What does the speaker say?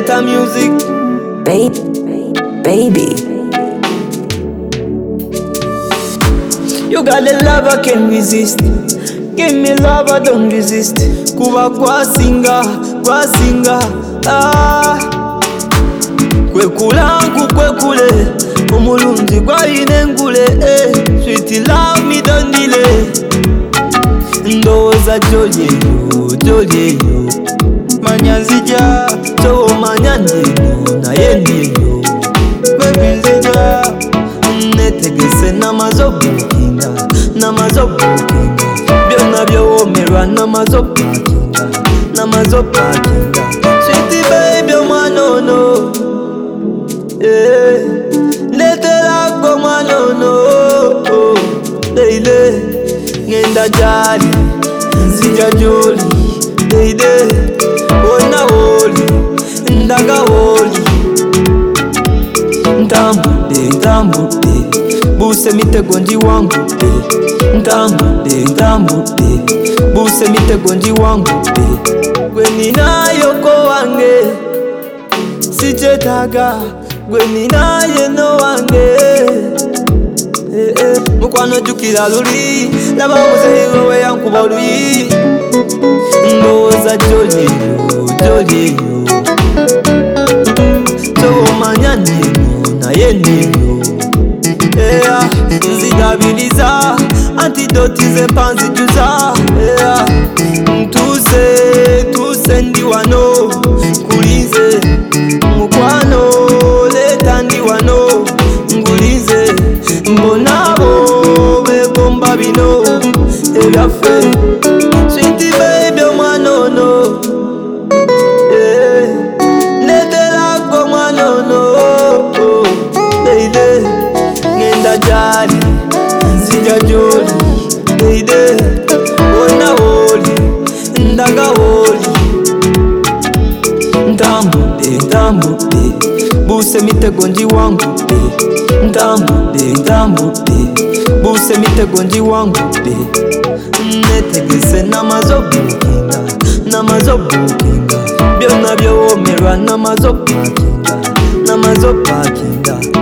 Better music. Baby. You got the love I can't resist. Give me love I don't resist. Kuba kwa singa. Kwekulangu kwekule omulungi gwayina engule. Sweet love me don't delay. Ndowooza jolyeyo manya nzija tomanya ndino naye ndino baby nzija netegese namaze bukinga byonna byowomerwa namaze opakinga sweet baby omwana ono ndetera gwe omwana ono leile ngenda gyali nzija gyoli leile wonna woli ndaga woli ntambudde buuse mitego ngiwangudde ntambudde buuse mitego ngiwangudde gwe ninayoko wange sikyetaaga gwe ninaye no wange mukwano jjukira luli laba omuzeyi wewe yankuba oluyi ndowooza jolyeyo tomanya nino naye nino nzidabiliza antidoti zempa nzijuza ntuse ndi wano nkulinze mukwano leta ndi wano ngulinze mbonabo begomba bino ebyaffe sweet baby omwana ono ndetera gwe omwana ono leile ngenda gyali nzija gyoli leile wonna woli ndaga woli ntambudde buuse mitego ngiwangudde ntambudde buuse mitego ngiwangudde netegese namaze obukinga byonna byowomerwa namaze opakinga